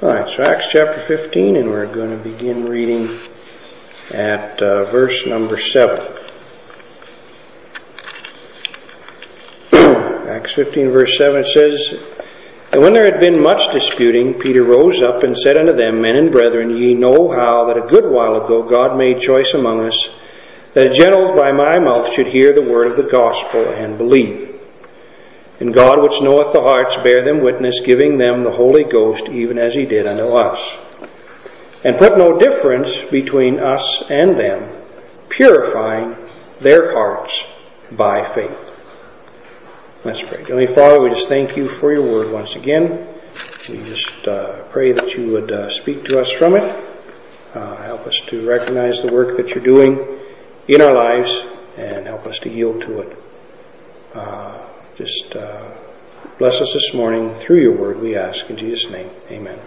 Alright, so Acts chapter 15, and we're going to begin reading at verse number 7. Acts 15 verse 7, it says, "And when there had been much disputing, Peter rose up and said unto them, Men and brethren, ye know how that a good while ago God made choice among us, that Gentiles by my mouth should hear the word of the gospel and believe. And God, which knoweth the hearts, bare them witness, giving them the Holy Ghost, even as he did unto us. And put no difference between us and them, purifying their hearts by faith." Let's pray. Heavenly Father, we just thank you for your word once again. We just pray that you would speak to us from it. Help us to recognize the work that you're doing in our lives and help us to yield to it. Just bless us this morning through your word, we ask. In Jesus' name, amen.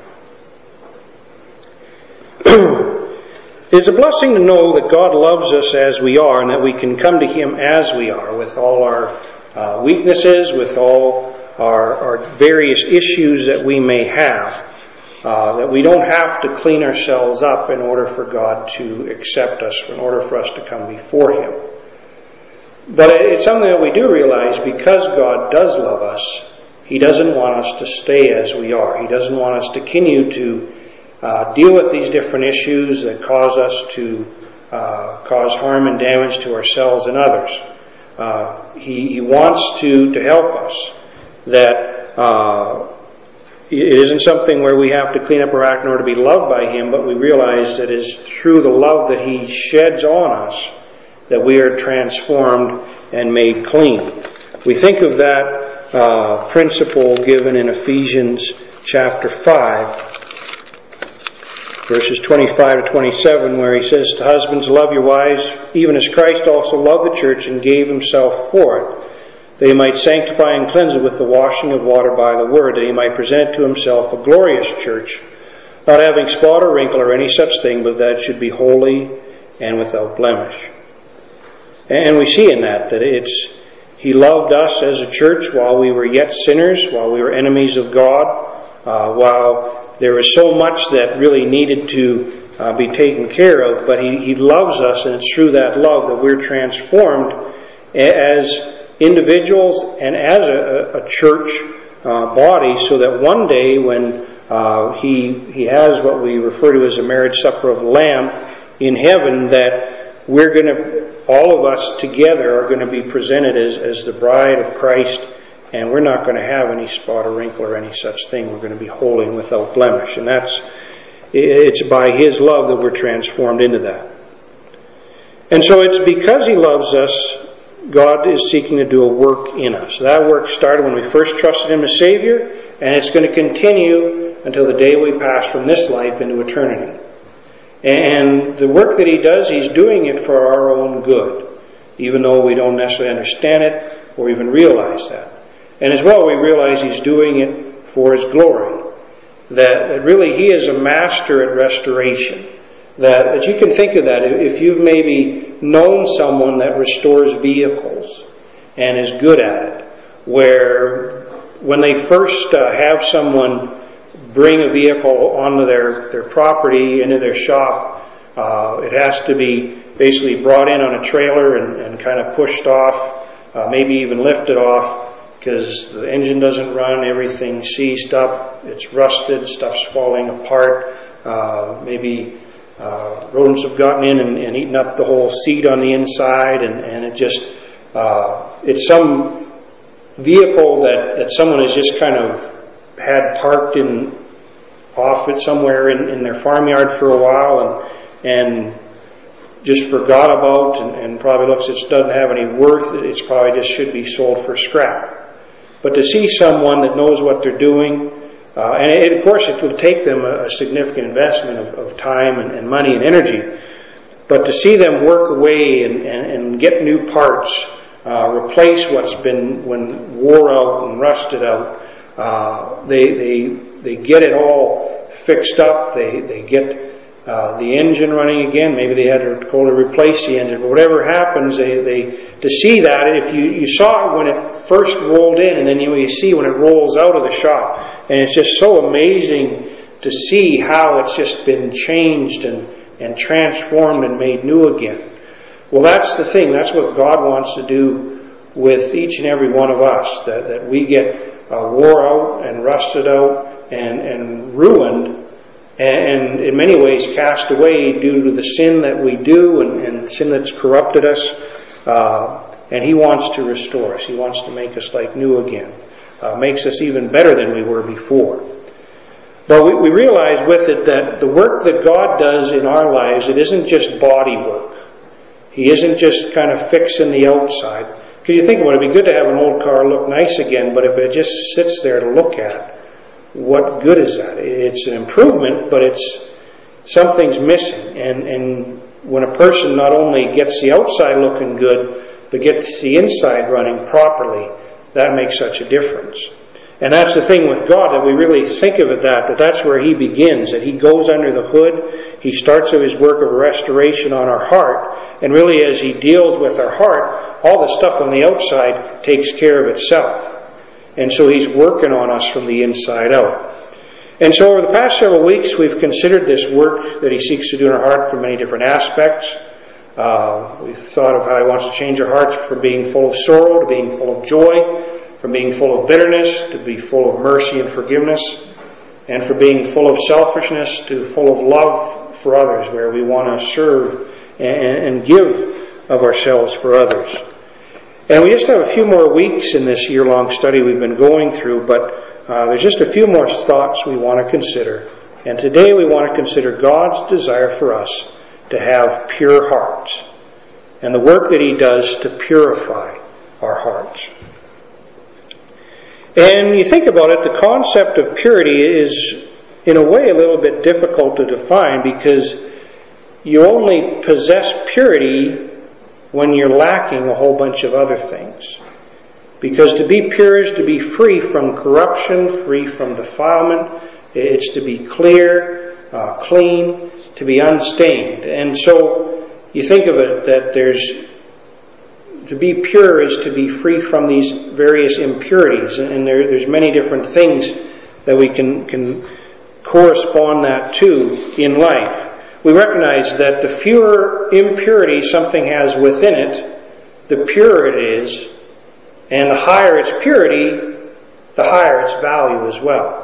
It's a blessing to know that God loves us as we are and that we can come to him as we are, with all our weaknesses, with all our various issues that we may have, that we don't have to clean ourselves up in order for God to accept us, in order for us to come before him. But it's something that we do realize, because God does love us, he doesn't want us to stay as we are. He doesn't want us to continue to deal with these different issues that cause us to cause harm and damage to ourselves and others. He wants to help us, that it isn't something where we have to clean up our act in order to be loved by him, but we realize that it's through the love that he sheds on us that we are transformed and made clean. We think of that principle given in Ephesians chapter 5, verses 25 to 27, where he says to husbands, "Love your wives, even as Christ also loved the church and gave himself for it, that he might sanctify and cleanse it with the washing of water by the word, that he might present it to himself a glorious church, not having spot or wrinkle or any such thing, but that it should be holy and without blemish." And we see in that he loved us as a church while we were yet sinners, while we were enemies of God, while there was so much that really needed to be taken care of, but he loves us, and it's through that love that we're transformed as individuals and as a church body, so that one day when he has what we refer to as a marriage supper of the Lamb in heaven, that we're going to, all of us together are going to be presented as the bride of Christ, and we're not going to have any spot or wrinkle or any such thing. We're going to be holy and without blemish. And it's by his love that we're transformed into that. And so it's because he loves us, God is seeking to do a work in us. That work started when we first trusted him as Savior, and it's going to continue until the day we pass from this life into eternity. And the work that he does, he's doing it for our own good, even though we don't necessarily understand it or even realize that. And as well, we realize he's doing it for his glory, that really he is a master at restoration. That you can think of that if you've maybe known someone that restores vehicles and is good at it, where when they first have someone bring a vehicle onto their property, into their shop, it has to be basically brought in on a trailer and kind of pushed off, maybe even lifted off, because the engine doesn't run, everything's seized up, it's rusted, stuff's falling apart, maybe rodents have gotten in and eaten up the whole seat on the inside, and it just, it's some vehicle that someone has just kind of had parked off it somewhere in their farmyard for a while and just forgot about, and probably looks, it doesn't have any worth, it's probably just should be sold for scrap. But to see someone that knows what they're doing, and of course it will take them a significant investment of time and money and energy, but to see them work away and get new parts, replace what's been when wore out and rusted out, they get it all fixed up, they get the engine running again. Maybe they had to go to replace the engine, but whatever happens, to see that, if you saw it when it first rolled in, and then you see when it rolls out of the shop, and it's just so amazing to see how it's just been changed and transformed and made new again. Well, that's the thing. That's what God wants to do with each and every one of us, that we get wore out and rusted out and ruined, and in many ways cast away due to the sin that we do and sin that's corrupted us. And He wants to restore us. He wants to make us like new again. Makes us even better than we were before. But we realize with it that the work that God does in our lives, it isn't just body work. He isn't just kind of fixing the outside. Because you think about it, it'd be good to have an old car look nice again, but if it just sits there to look at, what good is that? It's an improvement, but something's missing. And when a person not only gets the outside looking good, but gets the inside running properly, that makes such a difference. And that's the thing with God, that we really think of it that's where He begins, that He goes under the hood, He starts His work of restoration on our heart, and really as He deals with our heart, all the stuff on the outside takes care of itself. And so He's working on us from the inside out. And so over the past several weeks, we've considered this work that He seeks to do in our heart from many different aspects. We've thought of how He wants to change our hearts from being full of sorrow to being full of joy, from being full of bitterness to be full of mercy and forgiveness, and from being full of selfishness to full of love for others, where we want to serve and give of ourselves for others. And we just have a few more weeks in this year-long study we've been going through, but there's just a few more thoughts we want to consider. And today we want to consider God's desire for us to have pure hearts, and the work that He does to purify our hearts. And you think about it, the concept of purity is, in a way, a little bit difficult to define, because you only possess purity when you're lacking a whole bunch of other things. Because to be pure is to be free from corruption, free from defilement. It's to be clear, clean, to be unstained. And so you think of it that to be pure is to be free from these various impurities. And there's many different things that we can correspond that to in life. We recognize that the fewer impurities something has within it, the purer it is, and the higher its purity, the higher its value as well.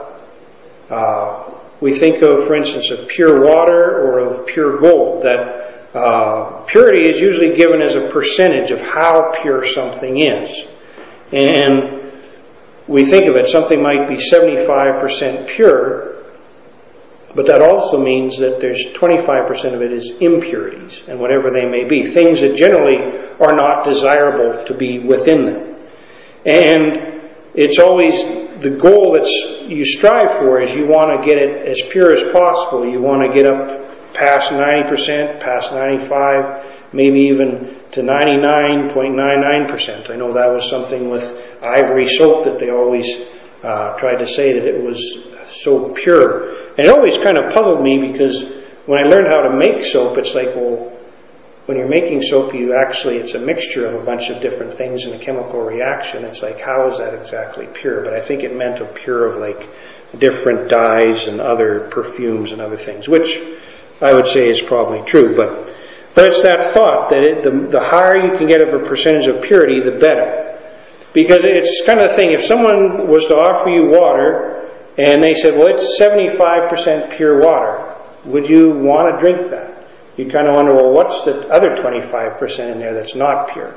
We think of, for instance, of pure water or of pure gold, that purity is usually given as a percentage of how pure something is. And we think of it, something might be 75% pure, but that also means that there's 25% of it is impurities, and whatever they may be, things that generally are not desirable to be within them. And it's always the goal that you strive for is you want to get it as pure as possible. You want to get up past 90%, past 95%, maybe even to 99.99%. I know that was something with ivory soap that they always tried to say that it was so pure. And it always kind of puzzled me, because when I learned how to make soap, it's like, well, when you're making soap, it's a mixture of a bunch of different things in a chemical reaction. It's like, how is that exactly pure? But I think it meant a pure of like different dyes and other perfumes and other things, which I would say is probably true. But it's that thought that the higher you can get of a percentage of purity, the better. Because it's kind of the thing, if someone was to offer you water and they said, well, it's 75% pure water, would you want to drink that? You kind of wonder, well, what's the other 25% in there that's not pure?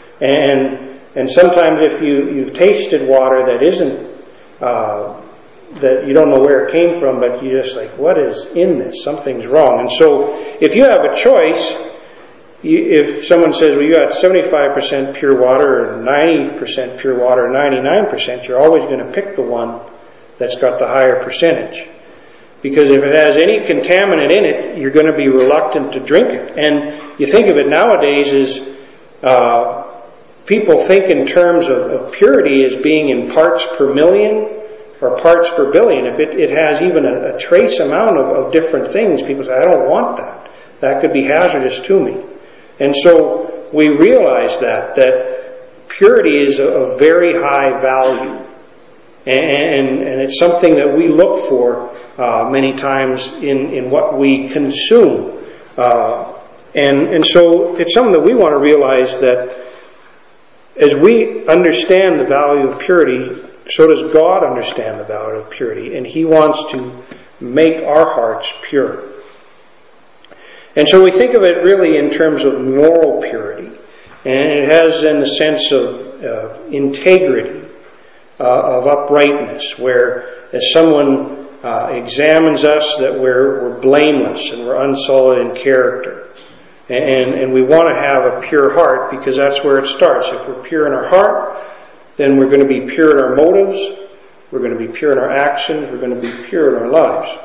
And sometimes if you've tasted water that isn't, that you don't know where it came from, but you're just like, what is in this? Something's wrong. And so if you have a choice, if someone says, well, you got 75% pure water, or 90% pure water, or 99%, you're always going to pick the one that's got the higher percentage. Because if it has any contaminant in it, you're going to be reluctant to drink it. And you think of it nowadays as people think in terms of purity as being in parts per million or parts per billion. If it has even a trace amount of different things, people say, I don't want that. That could be hazardous to me. And so we realize that purity is a very high value. And it's something that we look for many times in what we consume. And so it's something that we want to realize that as we understand the value of purity, so does God understand the value of purity. And He wants to make our hearts pure. And so we think of it really in terms of moral purity. And it has in the sense of integrity, of uprightness, where as someone examines us, that we're blameless and we're unsullied in character. And we want to have a pure heart because that's where it starts. If we're pure in our heart, then we're going to be pure in our motives, we're going to be pure in our actions, we're going to be pure in our lives.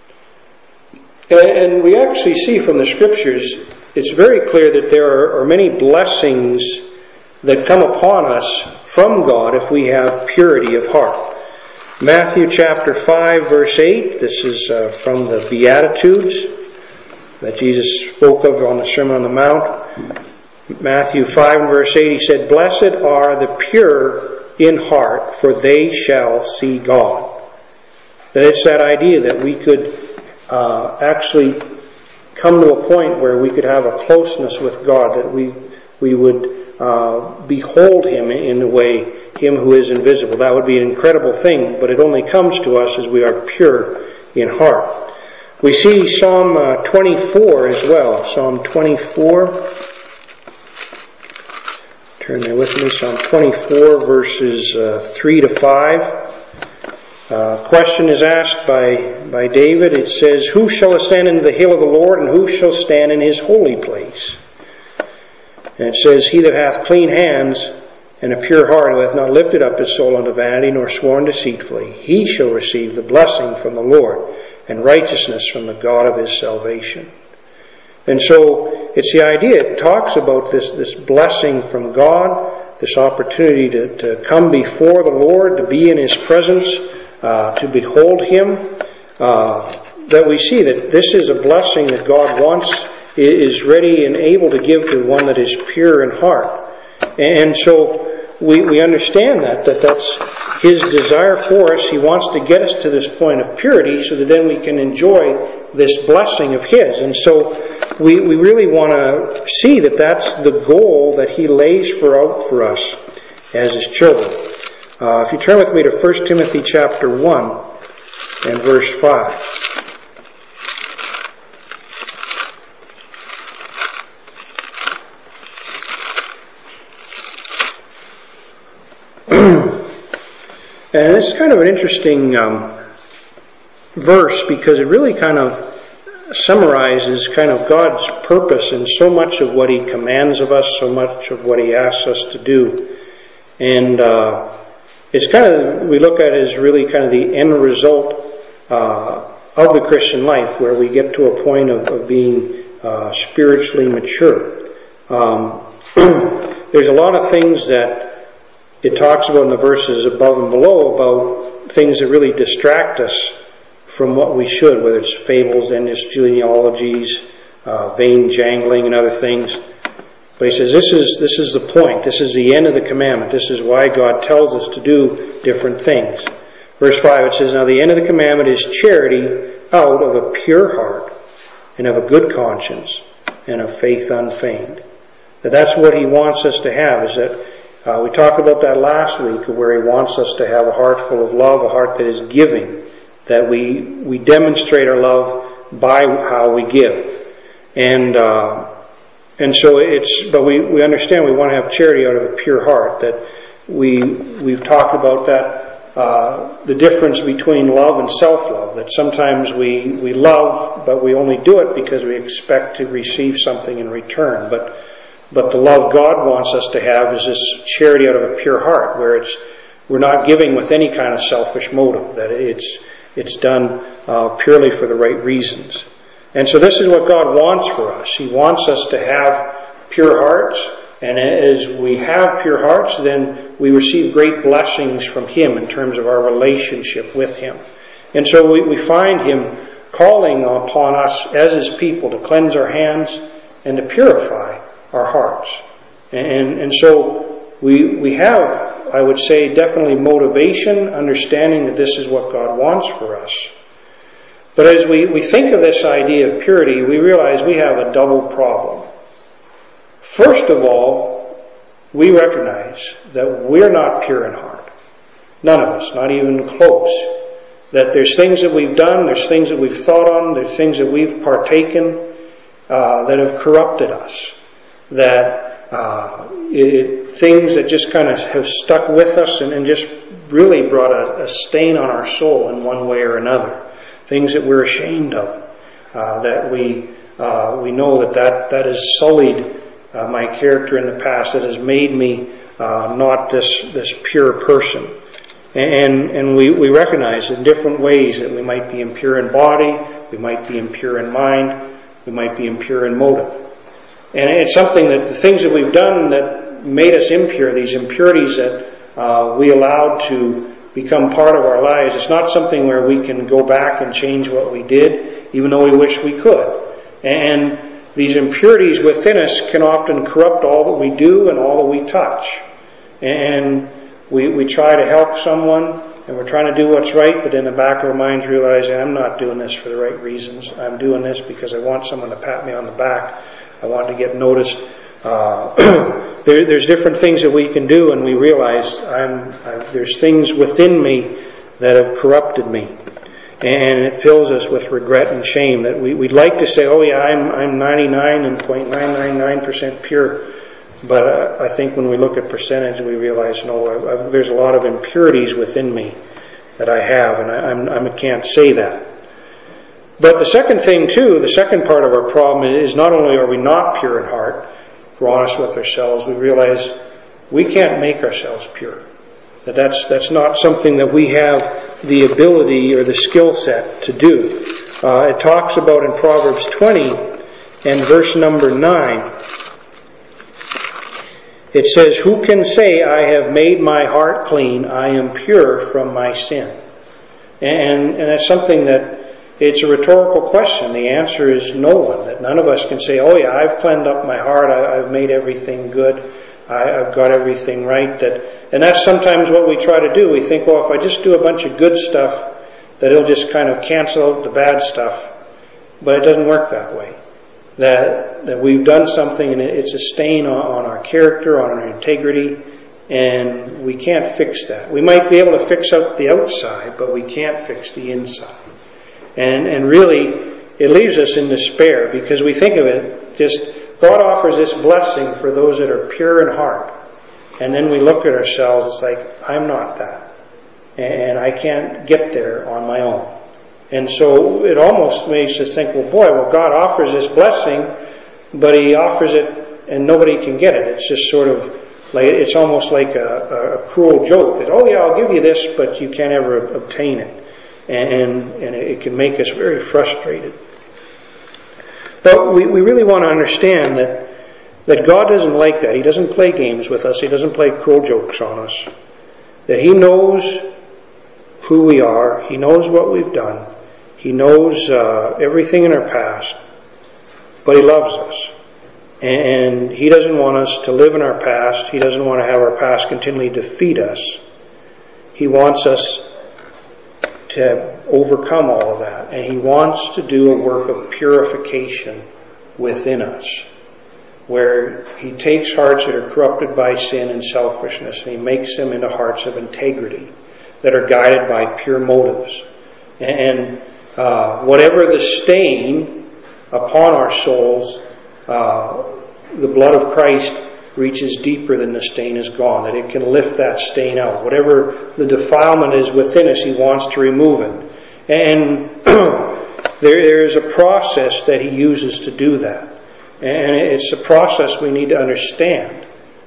And we actually see from the Scriptures, it's very clear that there are many blessings that come upon us from God if we have purity of heart. Matthew chapter 5 verse 8, this is from the Beatitudes that Jesus spoke of on the Sermon on the Mount. Matthew 5 and verse 8, He said, "Blessed are the pure in heart, for they shall see God." That it's that idea that we could actually come to a point where we could have a closeness with God, that we would behold Him in a way, Him who is invisible. That would be an incredible thing, but it only comes to us as we are pure in heart. We see Psalm 24 as well. Psalm 24. Turn there with me. Psalm 24 verses 3 to 5. Question is asked by David. It says, "Who shall ascend into the hill of the Lord, and who shall stand in His holy place?" And it says, "He that hath clean hands and a pure heart, who hath not lifted up his soul unto vanity, nor sworn deceitfully, he shall receive the blessing from the Lord, and righteousness from the God of his salvation." And so it's the idea, it talks about this blessing from God, this opportunity to come before the Lord, to be in His presence, to behold Him, that we see that this is a blessing that God wants, is ready and able to give to one that is pure in heart. And so we understand that's His desire for us. He wants to get us to this point of purity so that then we can enjoy this blessing of His. And so we really want to see that that's the goal that He lays out for us as His children. If you turn with me to 1 Timothy chapter 1 and verse 5. And it's kind of an interesting verse because it really kind of summarizes kind of God's purpose in so much of what He commands of us, so much of what He asks us to do. And it's kind of, we look at it as really kind of the end result of the Christian life, where we get to a point of being spiritually mature. There's a lot of things that it talks about in the verses above and below, about things that really distract us from what we should, whether it's fables, endless genealogies, vain jangling and other things. But he says this is the point. This is the end of the commandment. This is why God tells us to do different things. Verse 5, it says, "Now the end of the commandment is charity out of a pure heart and of a good conscience and of faith unfeigned." That's what He wants us to have, is that we talked about that last week, where He wants us to have a heart full of love, a heart that is giving, that we demonstrate our love by how we give. And so but we understand we want to have charity out of a pure heart, that we've talked about that, the difference between love and self-love, that sometimes we love, but we only do it because we expect to receive something in return. But the love God wants us to have is this charity out of a pure heart, where we're not giving with any kind of selfish motive, that it's done purely for the right reasons. And so this is what God wants for us. He wants us to have pure hearts, and as we have pure hearts, then we receive great blessings from Him in terms of our relationship with Him. And so we find Him calling upon us as His people to cleanse our hands and to purify our hearts. And so we have I would say definitely motivation, understanding that this is what God wants for us. But as we think of this idea of purity, we realize we have a double problem. First of all, we recognize that we're not pure in heart. None of us, not even close. That there's things that we've done, there's things that we've thought on, there's things that we've partaken that have corrupted us. That things that just kind of have stuck with us and just really brought a stain on our soul in one way or another. Things that we're ashamed of, that we know that has sullied my character in the past, that has made me not this pure person. And we recognize in different ways that we might be impure in body, we might be impure in mind, we might be impure in motive. And it's something that the things that we've done that made us impure, these impurities that we allowed to become part of our lives, it's not something where we can go back and change what we did, even though we wish we could. And these impurities within us can often corrupt all that we do and all that we touch. And we try to help someone, and we're trying to do what's right, but in the back of our minds realizing I'm not doing this for the right reasons. I'm doing this because I want someone to pat me on the back. I want to get noticed. There's different things that we can do, and we realize there's things within me that have corrupted me, and it fills us with regret and shame. That we'd like to say, "Oh yeah, I'm 99.999% pure," but I think when we look at percentage, we realize no, there's a lot of impurities within me that I have, and I can't say that. But the second thing too, the second part of our problem is not only are we not pure in heart. If we're honest with ourselves, we realize we can't make ourselves pure. That's not something that we have the ability or the skill set to do. It talks about in Proverbs 20 and verse number 9. It says, "Who can say, I have made my heart clean, I am pure from my sin?" And that's something that it's a rhetorical question. The answer is no one. That none of us can say, "Oh yeah, I've cleaned up my heart. I've made everything good. I've got everything right." And that's sometimes what we try to do. We think, well, if I just do a bunch of good stuff, that it'll just kind of cancel out the bad stuff. But it doesn't work that way. That we've done something and it's a stain on our character, on our integrity, and we can't fix that. We might be able to fix out the outside, but we can't fix the inside. And really, it leaves us in despair because we think of it, just God offers this blessing for those that are pure in heart. And then we look at ourselves, it's like, I'm not that. And I can't get there on my own. And so it almost makes us think, well, God offers this blessing, but He offers it and nobody can get it. It's just sort of like, it's almost like a cruel joke that, oh yeah, I'll give you this, but you can't ever obtain it. And it can make us very frustrated. But we really want to understand that God doesn't like that. He doesn't play games with us. He doesn't play cruel jokes on us. That He knows who we are. He knows what we've done. He knows everything in our past. But He loves us. And He doesn't want us to live in our past. He doesn't want to have our past continually defeat us. He wants us to overcome all of that. And He wants to do a work of purification within us, where He takes hearts that are corrupted by sin and selfishness, and He makes them into hearts of integrity that are guided by pure motives. And whatever the stain upon our souls, the blood of Christ reaches deeper than the stain is gone, that it can lift that stain out. Whatever the defilement is within us, He wants to remove it. And there is a process that He uses to do that. And it's a process we need to understand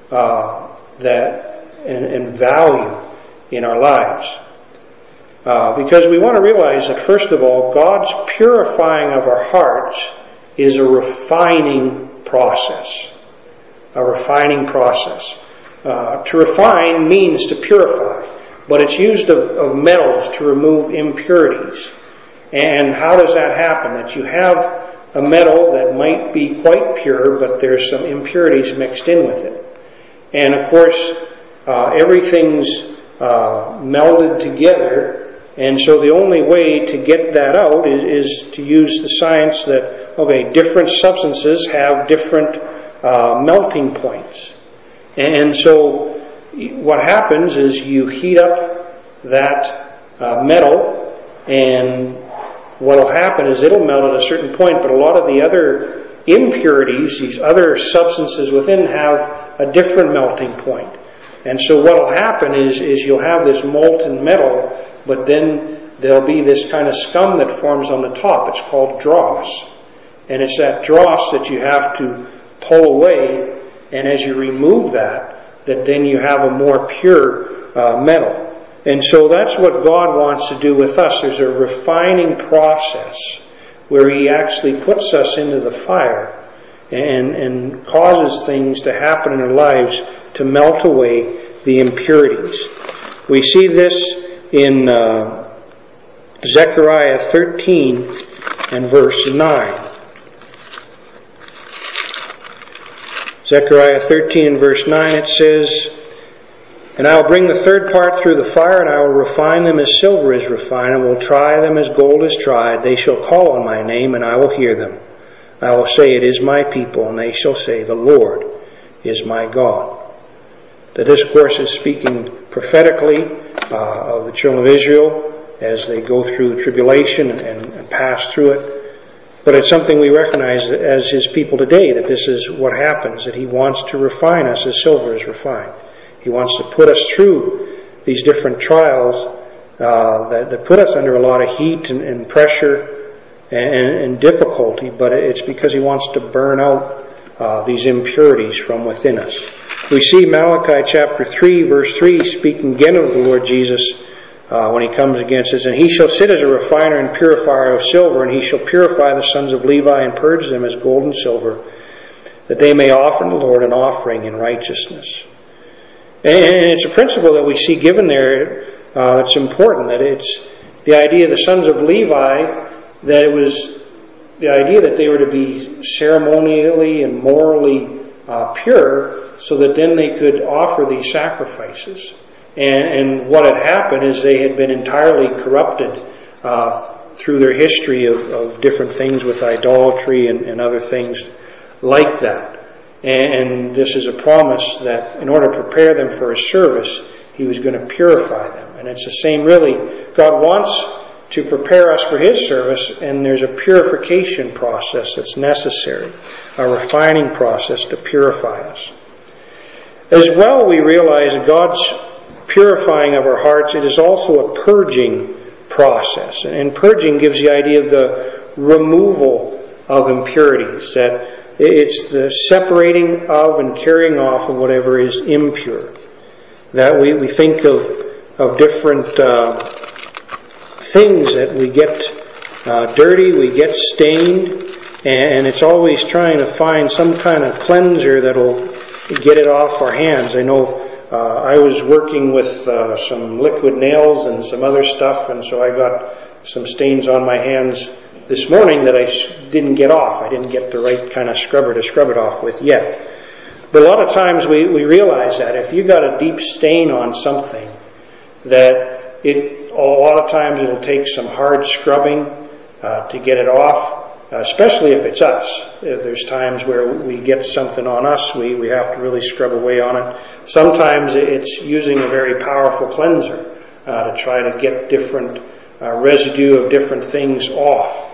that and value in our lives. Because we want to realize that, first of all, God's purifying of our hearts is a refining process. A refining process. To refine means to purify, but it's used of metals to remove impurities. And how does that happen? That you have a metal that might be quite pure, but there's some impurities mixed in with it. And of course, everything's melded together, and so the only way to get that out is to use the science that, okay, different substances have different melting points. And so what happens is you heat up that metal, and what will happen is it'll melt at a certain point, but a lot of the other impurities, these other substances within, have a different melting point. And so what will happen is you'll have this molten metal, but then there'll be this kind of scum that forms on the top. It's called dross. And it's that dross that you have to pull away, and as you remove that then you have a more pure metal. And so that's what God wants to do with us. There's a refining process where He actually puts us into the fire and causes things to happen in our lives to melt away the impurities. We see this in Zechariah 13 and verse 9. Zechariah 13 and verse 9, it says, "And I will bring the third part through the fire, and I will refine them as silver is refined, and will try them as gold is tried. They shall call on my name, and I will hear them. I will say, it is my people, and they shall say, the Lord is my God." That this, of course, is speaking prophetically of the children of Israel as they go through the tribulation and pass through it. But it's something we recognize as His people today, that this is what happens, that He wants to refine us as silver is refined. He wants to put us through these different trials that put us under a lot of heat and pressure and difficulty, but it's because He wants to burn out these impurities from within us. We see Malachi chapter 3, verse 3, speaking again of the Lord Jesus when He comes against us. "And He shall sit as a refiner and purifier of silver, and He shall purify the sons of Levi and purge them as gold and silver, that they may offer to the Lord an offering in righteousness." And it's a principle that we see given there that's important, that it's the idea of the sons of Levi, that it was the idea that they were to be ceremonially and morally pure, so that then they could offer these sacrifices. And what had happened is they had been entirely corrupted through their history of different things with idolatry and other things like that. And this is a promise that in order to prepare them for His service, He was going to purify them. And it's the same, really. God wants to prepare us for His service, and there's a purification process that's necessary, a refining process to purify us. As well, we realize God's purifying of our hearts, it is also a purging process. And purging gives the idea of the removal of impurities, that it's the separating of and carrying off of whatever is impure. That we think of different things that we get dirty, we get stained, and it's always trying to find some kind of cleanser that'll get it off our hands. I know I was working with some liquid nails and some other stuff, and so I got some stains on my hands this morning that I didn't get off. I didn't get the right kind of scrubber to scrub it off with yet. But a lot of times we realize that if you've got a deep stain on something, that a lot of times it'll take some hard scrubbing to get it off. Especially if it's us. If there's times where we get something on us, we have to really scrub away on it. Sometimes it's using a very powerful cleanser to try to get different residue of different things off.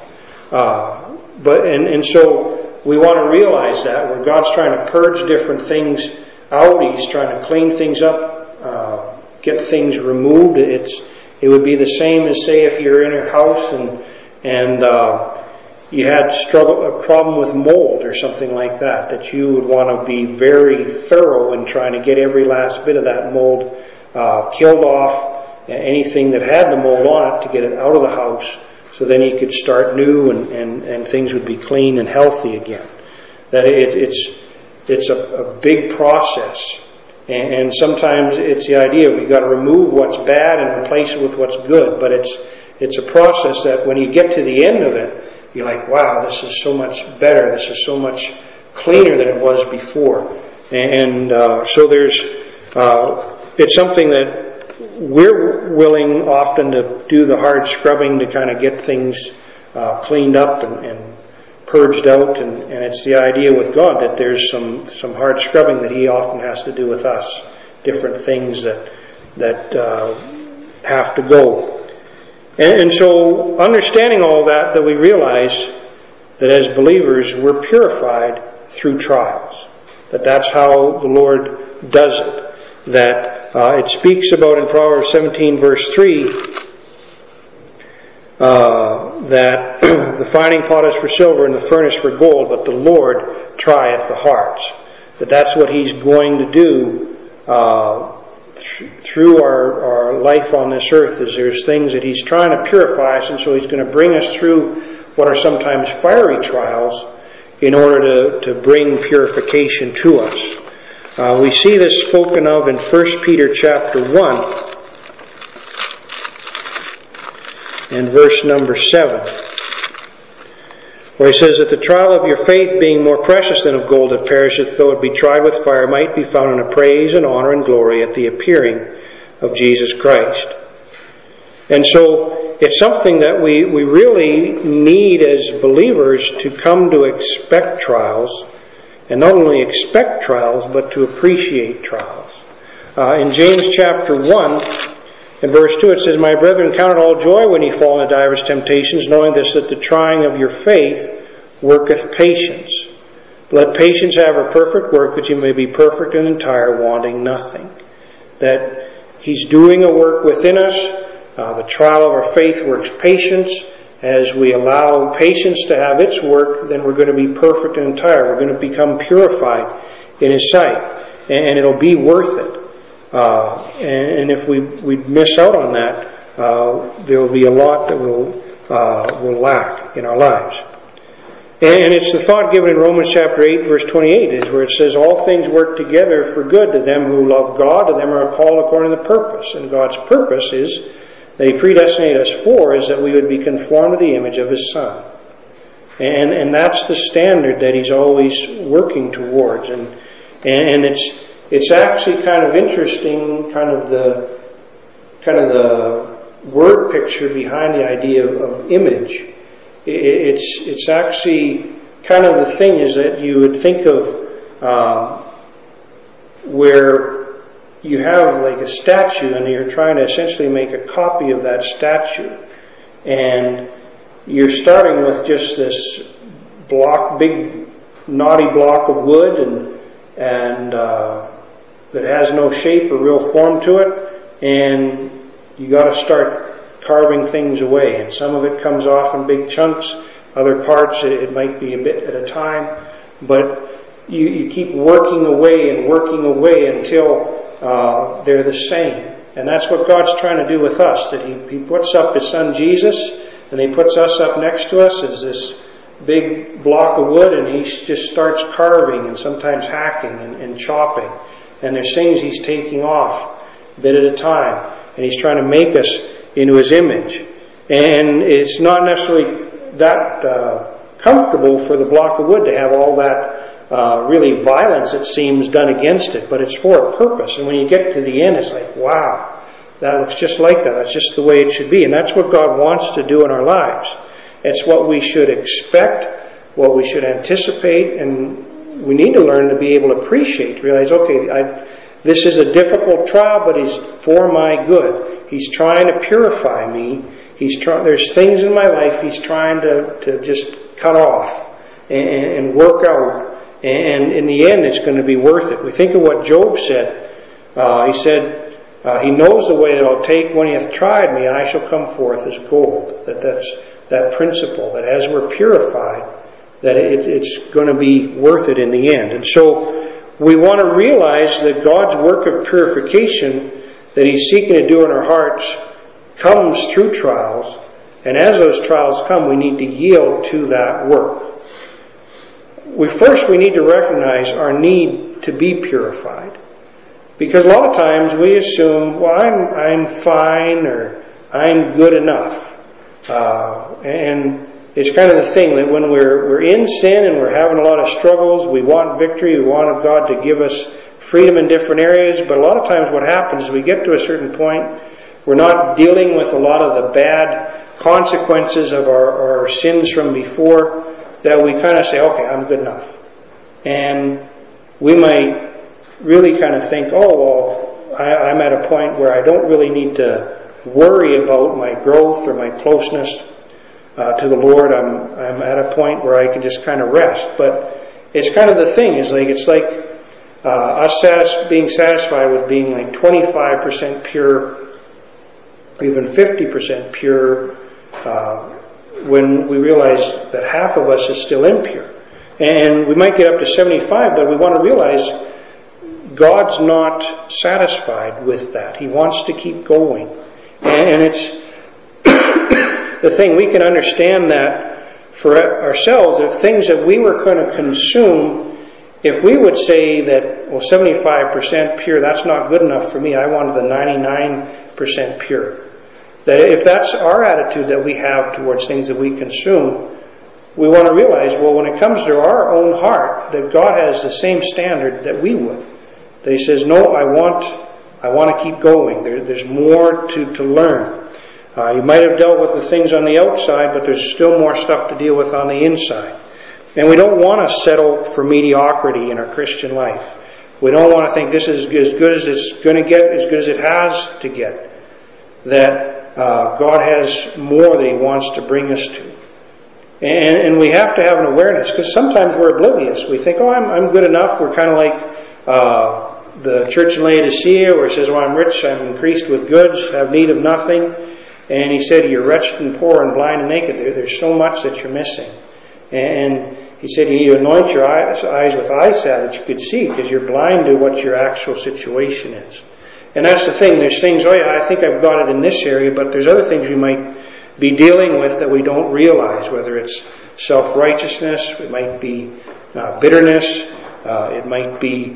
So we want to realize that where God's trying to purge different things out, He's trying to clean things up, get things removed. It would be the same as, say, if you're in your house and you had a problem with mold or something like that you would want to be very thorough in trying to get every last bit of that mold killed off, anything that had the mold on it, to get it out of the house, so then you could start new and things would be clean and healthy again. That it's a big process. And sometimes it's the idea we've got to remove what's bad and replace it with what's good. But it's a process that when you get to the end of it, you're like, wow, this is so much better. This is so much cleaner than it was before. So there's it's something that we're willing often to do the hard scrubbing to kind of get things cleaned up and purged out, and it's the idea with God that there's some hard scrubbing that He often has to do with us, different things that have to go. And so understanding all that we realize that as believers we're purified through trials, that's how the Lord does it, that it speaks about in Proverbs 17 verse 3 that the finding pot is for silver and the furnace for gold, but the Lord trieth the hearts. That's what He's going to do through our life on this earth. Is there's things that He's trying to purify us, and so He's going to bring us through what are sometimes fiery trials in order to bring purification to us. We see this spoken of in 1 Peter chapter 1 and verse number 7, where he says that the trial of your faith, being more precious than of gold that perisheth, though it be tried with fire, might be found unto praise and honor and glory at the appearing of Jesus Christ. And so it's something that we really need as believers to come to expect trials, and not only expect trials, but to appreciate trials. In James chapter 1, in verse 2, it says, My brethren, count it all joy when ye fall into divers temptations, knowing this, that the trying of your faith worketh patience. Let patience have her perfect work, that ye may be perfect and entire, wanting nothing. That He's doing a work within us. The trial of our faith works patience. As we allow patience to have its work, then we're going to be perfect and entire. We're going to become purified in His sight. And it'll be worth it. And if we miss out on that, there will be a lot that will lack in our lives. And it's the thought given in Romans chapter 8, verse 28, is where it says, All things work together for good to them who love God, to them who are called according to purpose. And God's purpose is that He predestinated us for is that we would be conformed to the image of His Son. And that's the standard that He's always working towards. And it's actually kind of interesting, kind of the word picture behind the idea of image. It's actually kind of the thing is that you would think of where you have like a statue and you're trying to essentially make a copy of that statue, and you're starting with just this big knotty block of wood and that has no shape or real form to it, and you got to start carving things away, and some of it comes off in big chunks, other parts it might be a bit at a time, but you keep working away until they're the same. And that's what God's trying to do with us, that He puts up His Son Jesus, and He puts us up next to us as this big block of wood, and He just starts carving and sometimes hacking and chopping. And there's things He's taking off a bit at a time, and He's trying to make us into His image. And it's not necessarily that comfortable for the block of wood to have all that really violence, it seems, done against it, but it's for a purpose. And when you get to the end, it's like, wow, that looks just like that. That's just the way it should be. And that's what God wants to do in our lives. It's what we should expect, what we should anticipate, and we need to learn to be able to appreciate, realize, okay, this is a difficult trial, but He's for my good. He's trying to purify me. There's things in my life He's trying to just cut off and work out. And in the end, it's going to be worth it. We think of what Job said. He said, He knows the way that I'll take. When He hath tried me, I shall come forth as gold. That's that principle, that as we're purified, that it's going to be worth it in the end. And so we want to realize that God's work of purification that He's seeking to do in our hearts comes through trials. And as those trials come, we need to yield to that work. We need to recognize our need to be purified. Because a lot of times we assume, well, I'm fine, or I'm good enough. And it's kind of the thing that when we're in sin and we're having a lot of struggles, we want victory, we want God to give us freedom in different areas, but a lot of times what happens is we get to a certain point, we're not dealing with a lot of the bad consequences of our sins from before, that we kind of say, okay, I'm good enough. And we might really kind of think, oh, well, I'm at a point where I don't really need to worry about my growth or my closeness to the Lord. I'm at a point where I can just kind of rest. But it's kind of the thing, it's like us being satisfied with being like 25% pure, even 50% pure, when we realize that half of us is still impure. And we might get up to 75, but we want to realize God's not satisfied with that. He wants to keep going. And it's the thing, we can understand that for ourselves, if things that we were going to consume, if we would say that, well, 75% pure, that's not good enough for me, I wanted the 99% pure. That if that's our attitude that we have towards things that we consume, we want to realize, well, when it comes to our own heart, that God has the same standard that we would. That He says, no, I want to keep going. There's more to learn. You might have dealt with the things on the outside, but there's still more stuff to deal with on the inside. And we don't want to settle for mediocrity in our Christian life. We don't want to think this is as good as it's going to get, as good as it has to get. That God has more that He wants to bring us to. And we have to have an awareness, because sometimes we're oblivious. We think, oh, I'm good enough. We're kind of like the church in Laodicea, where it says, well, I'm rich, I'm increased with goods, have need of nothing. And He said, you're wretched and poor and blind and naked. There's so much that you're missing. And He said, you need to anoint your eyes with eye salve that you could see, because you're blind to what your actual situation is. And that's the thing. There's things, oh yeah, I think I've got it in this area, but there's other things we might be dealing with that we don't realize, whether it's self-righteousness, it might be bitterness, it might be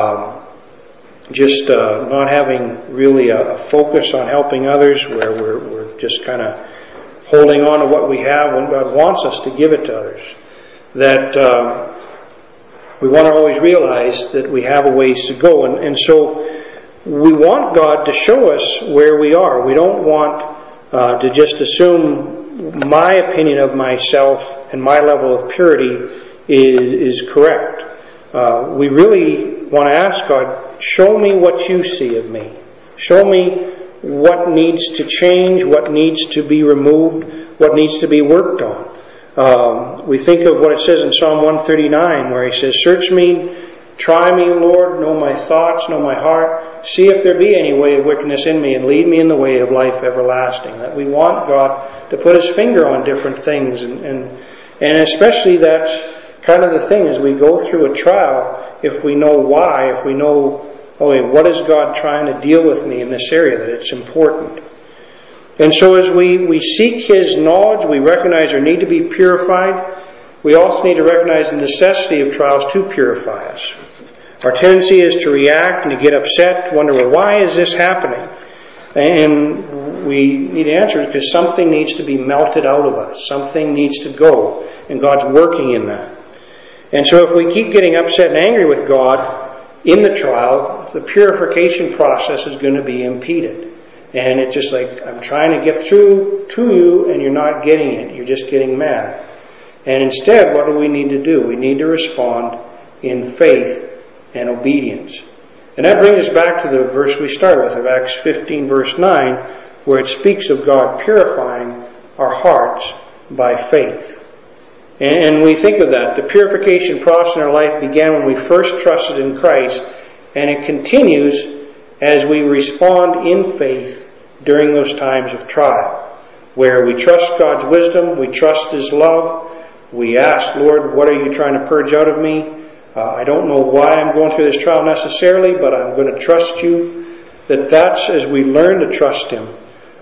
just not having really a focus on helping others, where we're just kind of holding on to what we have when God wants us to give it to others. That we want to always realize that we have a ways to go. And so we want God to show us where we are. We don't want to just assume my opinion of myself and my level of purity is correct. We really want to ask God, show me what you see of me. Show me what needs to change, what needs to be removed, what needs to be worked on. We think of what it says in Psalm 139, where He says, search me, try me, Lord, know my thoughts, know my heart, see if there be any way of wickedness in me, and lead me in the way of life everlasting. That we want God to put His finger on different things, and especially that's kind of the thing, as we go through a trial, if we know why, if we know, what is God trying to deal with me in this area, that it's important. And so as we seek His knowledge, we recognize our need to be purified. We also need to recognize the necessity of trials to purify us. Our tendency is to react and to get upset, to wonder, well, why is this happening? And we need to answer it because something needs to be melted out of us. Something needs to go, and God's working in that. And so if we keep getting upset and angry with God in the trial, the purification process is going to be impeded. And it's just like, I'm trying to get through to you, and you're not getting it. You're just getting mad. And instead, what do we need to do? We need to respond in faith and obedience. And that brings us back to the verse we started with, of Acts 15, verse 9, where it speaks of God purifying our hearts by faith. And we think of that. The purification process in our life began when we first trusted in Christ, and it continues as we respond in faith during those times of trial, where we trust God's wisdom, we trust His love, we ask, Lord, what are you trying to purge out of me? I don't know why I'm going through this trial necessarily, but I'm going to trust you. That's as we learn to trust Him,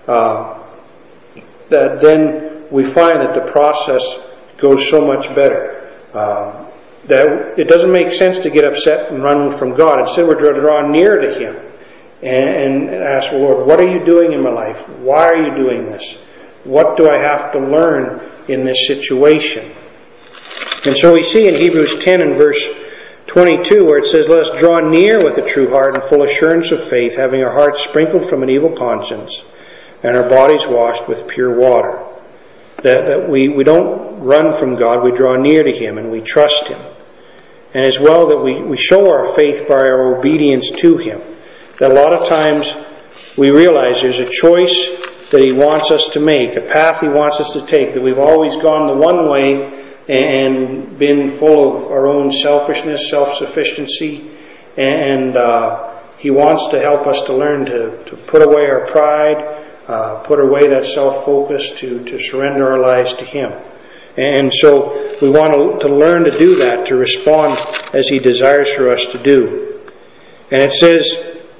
that then we find that the process goes so much better. That it doesn't make sense to get upset and run from God. Instead, we're to draw near to Him and ask, Lord, what are you doing in my life? Why are you doing this? What do I have to learn in this situation? And so we see in Hebrews 10 and verse 22, where it says, let us draw near with a true heart and full assurance of faith, having our hearts sprinkled from an evil conscience and our bodies washed with pure water. That we don't run from God, we draw near to Him and we trust Him. And as well that we show our faith by our obedience to Him. That a lot of times we realize there's a choice that He wants us to make, a path He wants us to take, that we've always gone the one way and been full of our own selfishness, self-sufficiency, and He wants to help us to learn to put away our pride, put away that self-focus, to surrender our lives to Him. And so we want to learn to do that, to respond as He desires for us to do. And it says,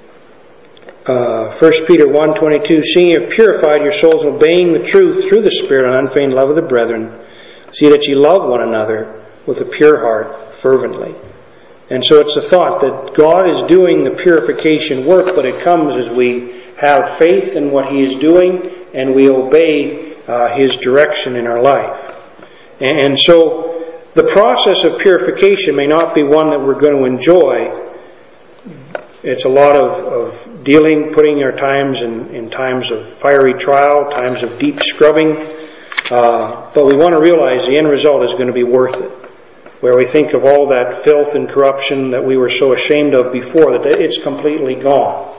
1 Peter 1:22, seeing you have purified your souls, obeying the truth through the Spirit and unfeigned love of the brethren, see that ye love one another with a pure heart fervently. And so it's a thought that God is doing the purification work, but it comes as we have faith in what He is doing and we obey His direction in our life. And so the process of purification may not be one that we're going to enjoy. It's a lot of dealing, putting our times in times of fiery trial, times of deep scrubbing. But we want to realize the end result is going to be worth it. Where we think of all that filth and corruption that we were so ashamed of before, that it's completely gone.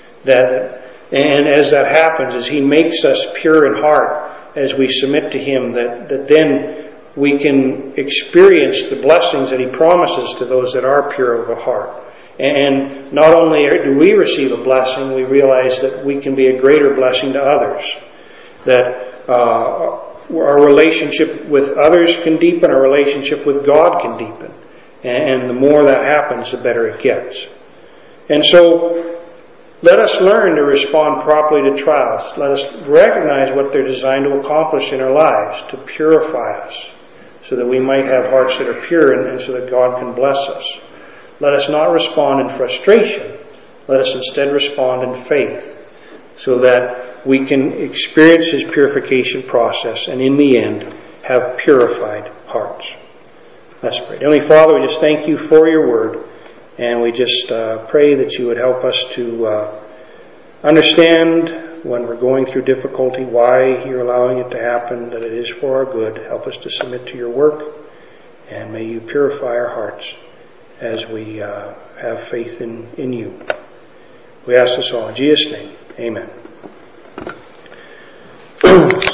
And as that happens, as He makes us pure in heart, as we submit to Him, that then we can experience the blessings that He promises to those that are pure of a heart. And not only do we receive a blessing, we realize that we can be a greater blessing to others. That our relationship with others can deepen, our relationship with God can deepen. And the more that happens, the better it gets. And so, let us learn to respond properly to trials. Let us recognize what they're designed to accomplish in our lives, to purify us, so that we might have hearts that are pure and so that God can bless us. Let us not respond in frustration. Let us instead respond in faith, so that we can experience His purification process and in the end have purified hearts. Let's pray. Heavenly Father, we just thank You for Your word, and we just pray that You would help us to understand when we're going through difficulty why You're allowing it to happen, that it is for our good. Help us to submit to Your work, and may You purify our hearts as we have faith in You. We ask this all in Jesus' name. Amen.